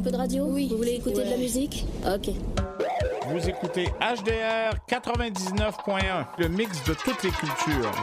un peu de radio? Oui. Vous voulez écouter de la musique? Ok. Vous écoutez HDR 99.1, le mix de toutes les cultures.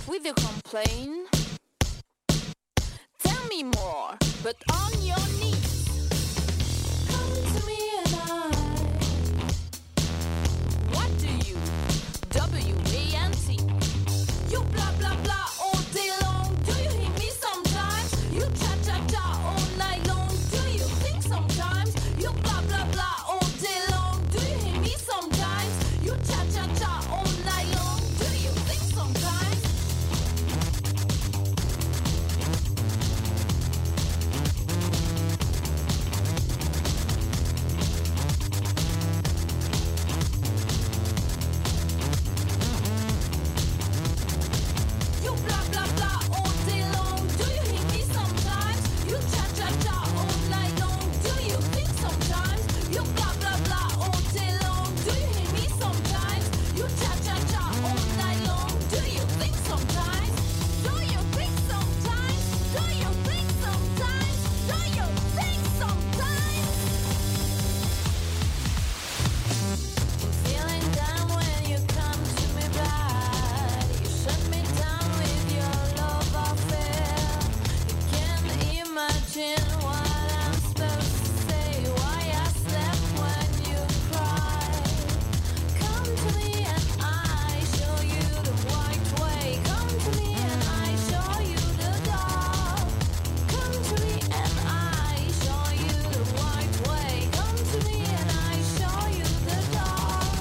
with your complaint. Tell me more, but on your knees. Come to me and what do you? W-A-N-T. You blah blah blah all day long. Do you hear me sometimes? You cha-cha-cha all night long. Do you think sometimes? You blah blah blah all day long. Do you hear me sometimes? You cha-cha-cha all night long. Do you think sometimes? You blah blah blah all day long. Do you hear me sometimes? You cha-cha-cha all night long. Do you think sometimes? You blah blah blah all day long. Do you hear me sometimes? You cha-cha-cha all night long. Do you think sometimes? Do you think sometimes? Do you think sometimes? Do you think sometimes? I'm feeling down when you come to me back. You shut me down with your love affair. You can't imagine what I'm supposed to say. Why I slept when you cried. Come to me and I show you the right way. Come to me and I show you the dark. Come to me and I show you the right way. Come to me and I show you the dark.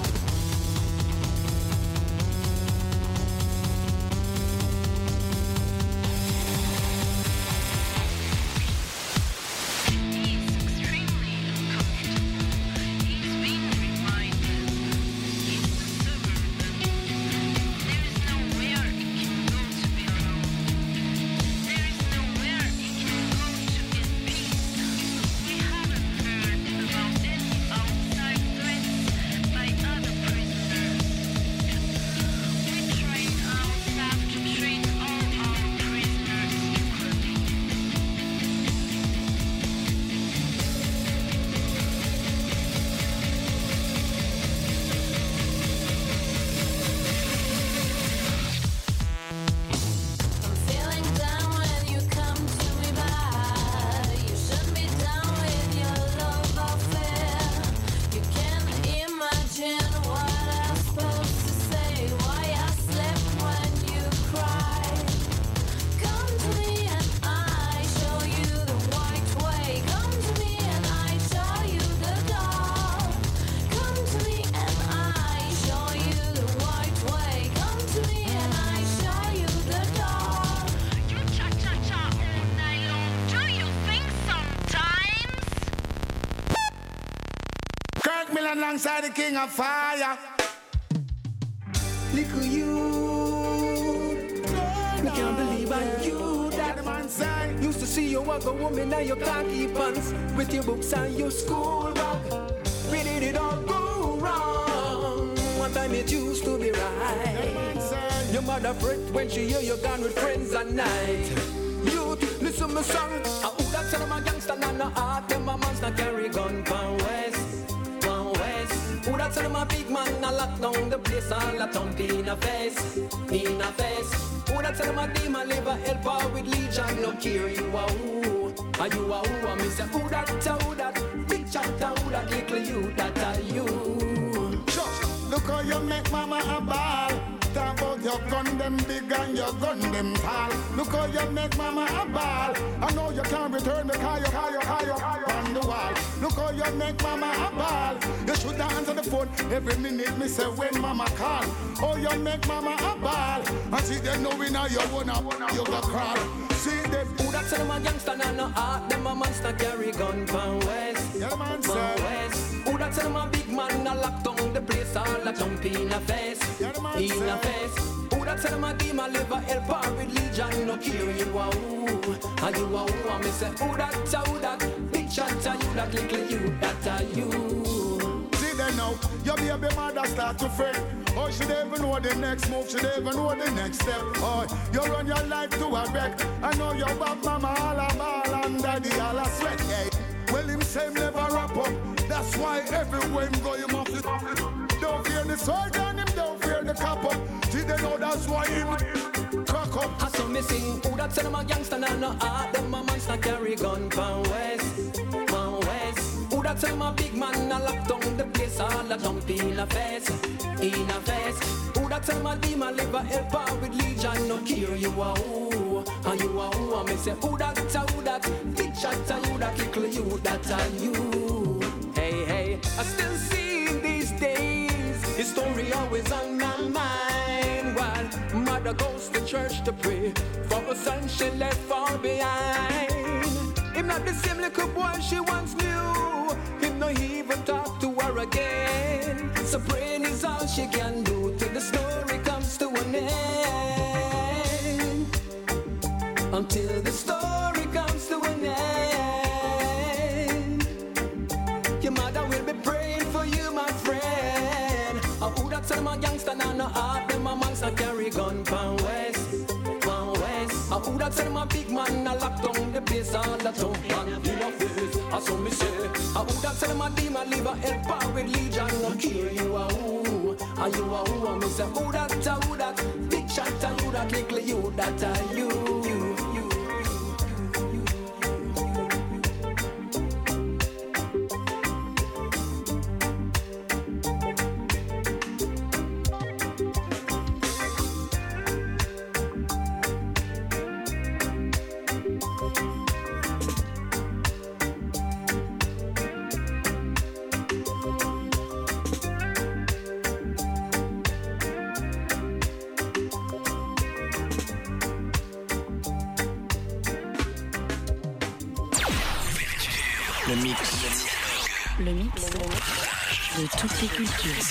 I'm feeling down when you come to me back. You shut me down with your love affair. You can't imagine what I'm supposed to say. Why I slept when you cried. Come to me and I show you the right way. Come to me and I show you the dark. Come to me and I show you the right way. Come to me and I show you the dark. You cha-cha-cha all night long. Do you think sometimes? Kirk Millen alongside the King of Fire. Little you, we can't believe on you That that man say, used to see you walk a woman now you can't keep pants with your books and your school bag. Where did it all go wrong? One time it used to be right. man say, Your mother fret when she hear you gone with friends at night. Youth, listen my song. Who that tell them a gangster and no heart? Them a man's not carry gun from west. Who that tell them a big man a lock down the place all a thump in a face, in a face. Who that tell them a demon live a helper with legion no care you a who, and you a who a me say who that, big chatter who that little you that are you. look how you make mama a ball. Talk about your gun them big and your gun them tall. Look how you make mama a ball. I know you can't return the car on the wall. Look how you make mama a ball. You should answer the phone every minute. Me say when mama call. Oh, you make mama a ball. And see them knowing how you wanna you go crawl. See them. Who that tell them a gangster and no heart? Them a monster carry gun from west, Yeah, man from say. west. Who that tell them a big man a lock down the place all a jump in a face, Yeah, man in say. a face. Who that tell them a demon live a helper with legion no care you a who, and you a who. And me say who that, big chatter you that little you that are you. See them now, your baby mother start to fret. Oh, she don't even know the next move, she don't even know the next step. Oh, you run your life to a wreck. I know your back mama all a ball and daddy all a sweat. Yeah. Well, him say him never wrap up. That's why everywhere him go, you must don't fear the soldier and him don't fear the cop up. See they know that's why him that say them a gangster and no heart, them a monster carry gun pan west. Who that say them a big man, a lock down the place, all a dump in a face. Who that say them a demon, live a helper with legion, no care you are who, and you are who. I me say who that, big shot who that kickle you, that are you. Hey, I still see in these days, his story always on my mind. While mother goes to church to pray for a son she left far behind. Him not the same little boy she once knew. Him no even talk to her again. So praying is all she can do till the story comes to an end. Until the story comes to an end. Your mother will be praying for you, my friend. Who that say them a gangster and no heart, them a monster carry gun pan west. Who that say them a big man, a lock down the place, all the tough man in a face. So me say, who that say them a demon, live a helper with legion, no care you are who, and you are who. And me say, who that, big shot, who that little you, that are you. Le mix de toutes les cultures.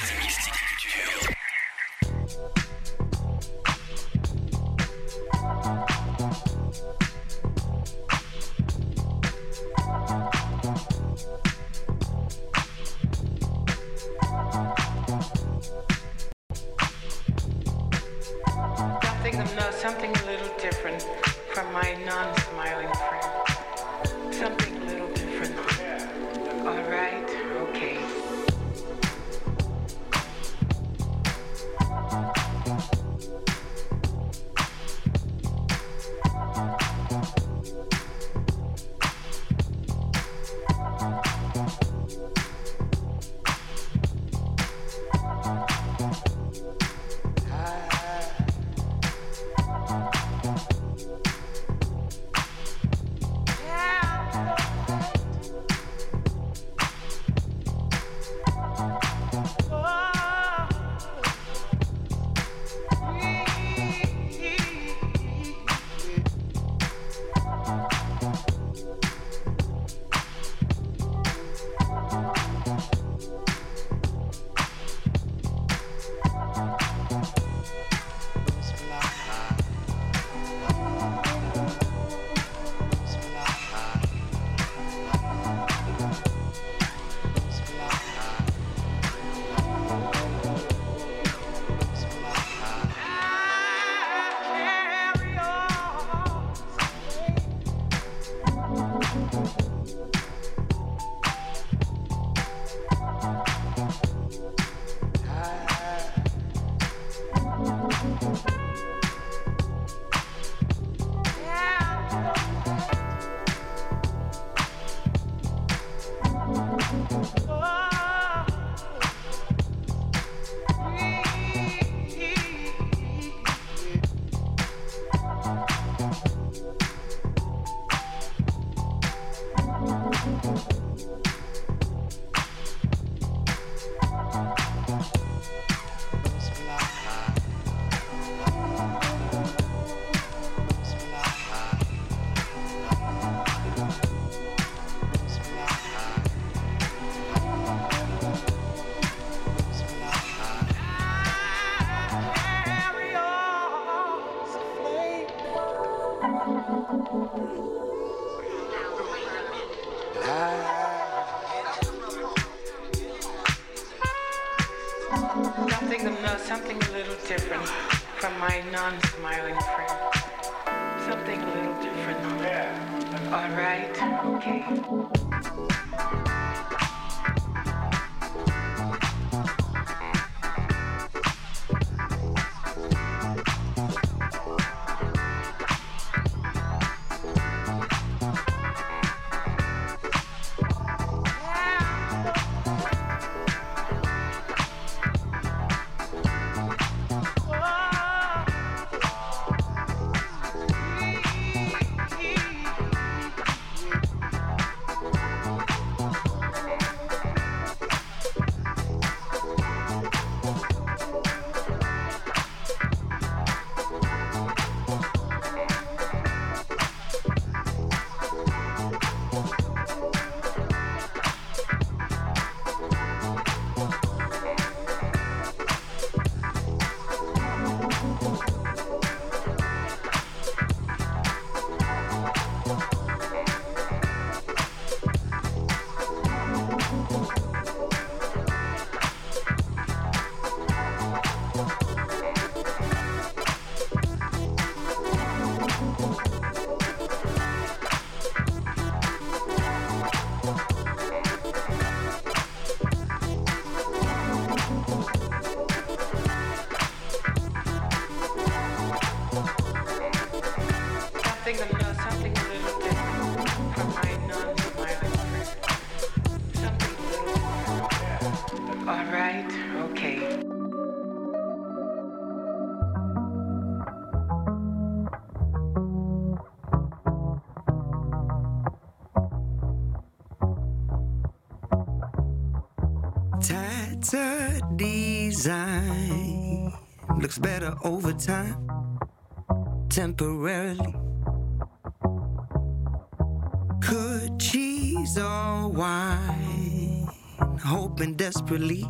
Something a little different from my non-smiling friend. Something a little different. All right, okay. Something a little different from my non-smiling friend. Something a little different. All right, okay. Something a little different from my non-smiling friend. Something a little different. All right, okay. Tattered design looks better over time, temporarily. Could cheese or wine, hoping desperately.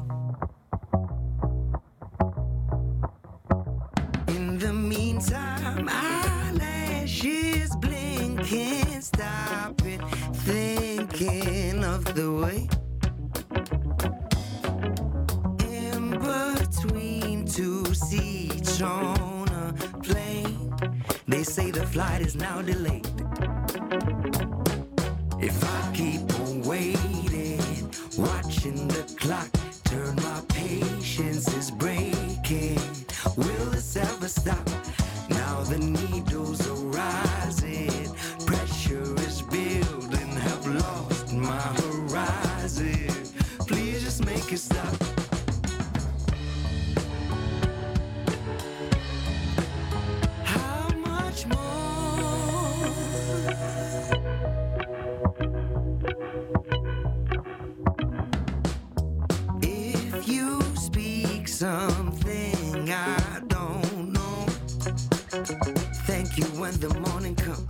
In the meantime, eyelashes blinking, stop it, thinking of the way. To seats on a plane, they say the flight is now delayed. If I keep on waiting, watching the clock turn, my patience is breaking. Will this ever stop? Now the needles are rising, pressure is building, have lost my horizon. Please just make it stop. Something I don't know. Thank you when the morning comes.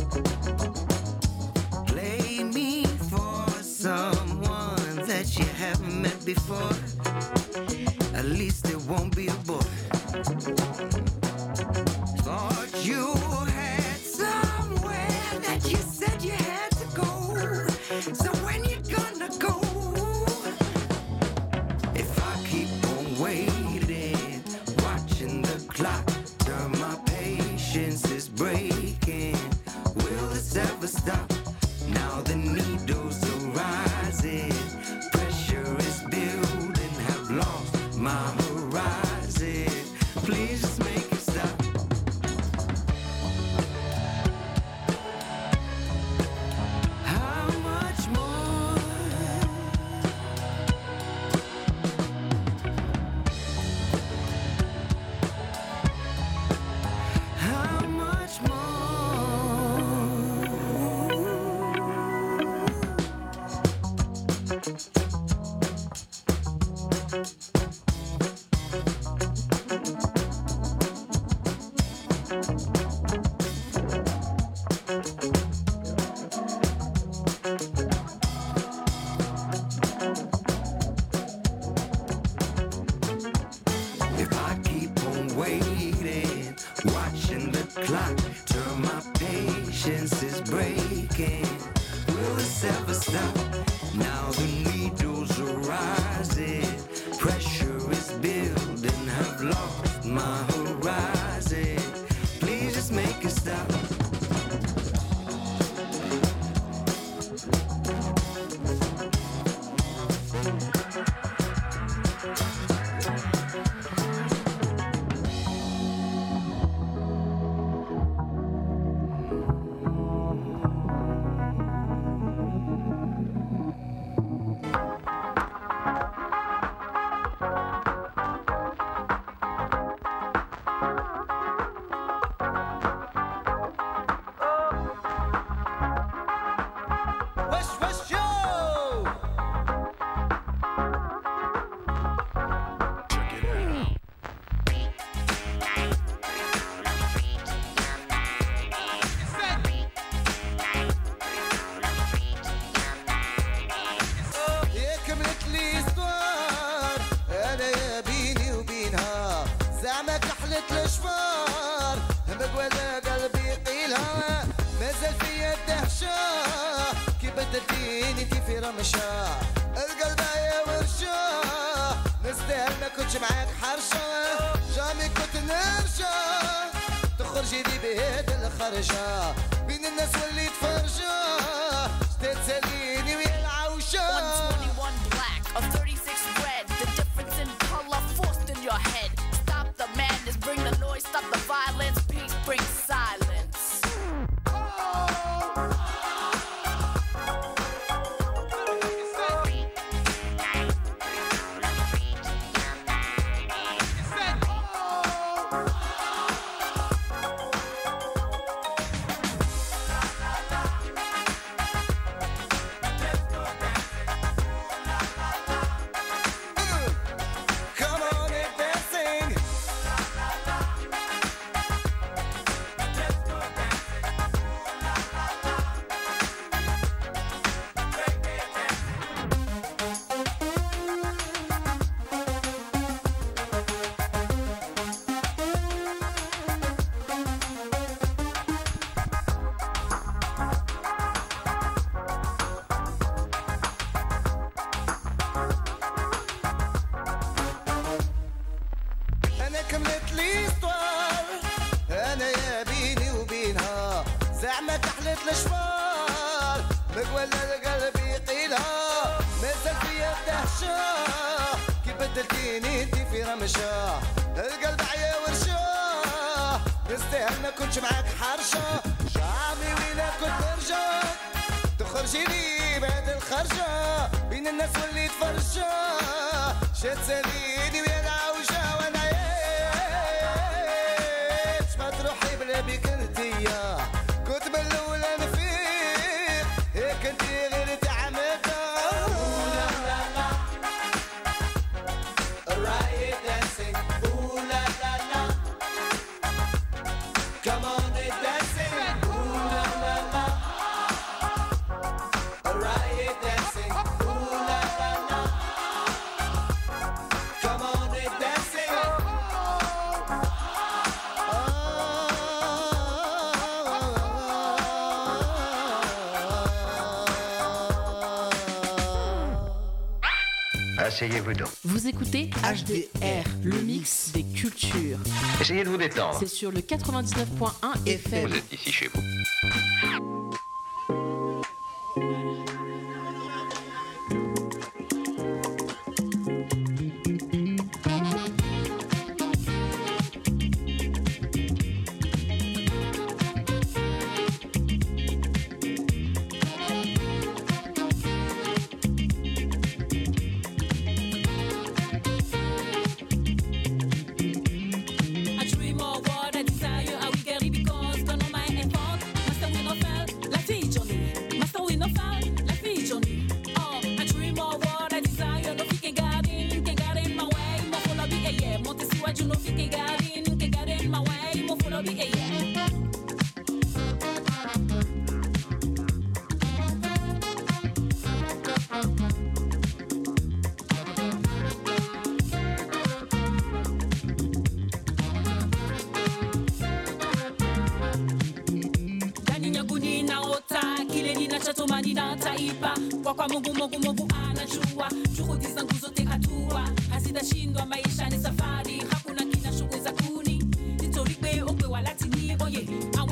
Play me for someone that you haven't met before. At least it won't be a boy. Thought you had somewhere that you said you had to go. So when you gonna go? If I keep on waiting, watching the clock turn, my patience is breaking. Will this ever stop? Now the needles are rising, pressure is building, have lost my horizon. Please just make it stop. How much more? How much more? If I keep on waiting, watching the clock turn, my patience is breaking. Will this ever stop? Now the needles are rising, pressure is building, have lost my horizon. Please just make it stop. West Joe! كملت لي صغار انا يا بيني وبينها زعما كحلت الاشفار مقوله قلبي يقيلها مازال فيا الدهشه كي بدلتيني انتي في رمشه القلب يا ورشه نستاهل ما كنتش معاك حرشه جامي كنت نرجع تخرجي لي بهاد الخرجه بين الناس وليت فرجه جديد تساليني ويا العوشه 121 black, a 36 red. The difference in color forced in your head. Stop the madness, bring the noise, stop the violence. Peace brings silence. زعما كحلت الشفار مقولة القلب يقيلها مازال فيا دهشة كي بدلتيني انتي في رمشة القلب عيا ورشة نستاهل ما كنتش معاك حرشة شعبي وين كنت نرجع تخرجي لي بعد الخرجة بين الناس واللي تفرجة شات ساليني ويا العوجة وانا عايش ما تروحي بلا بيك انتيا كنت من الاول نفيق هيك انتي غير تعمدها Riot dancing, ooh la la la. Come on, it's dancing, ooh la la la. Riot dancing, ooh la la la. Come on, it's dancing. Asseyez-vous donc. Vous écoutez HDR, le mix des cultures. Essayez de vous détendre. C'est sur le 99.1 FM. Vous êtes ici chez vous. I dream of what I desire, I will get it because don't know my effort. Master will not fail, la fille Johnny. Master will not fail, la fille Johnny. Oh, I dream of what I desire, no fi get in my way. Mo follow be a yeah, mo te siwaju no fi get in my way. Mo follow be a yeah. Nyaguni na ota kileni na chatomani na taipa kwa Mungu anajua juhudi zangu zote hatua hazitashindwa maisha ni safari hakuna kinachoweza kuni nitorikwe okwe wala tini oye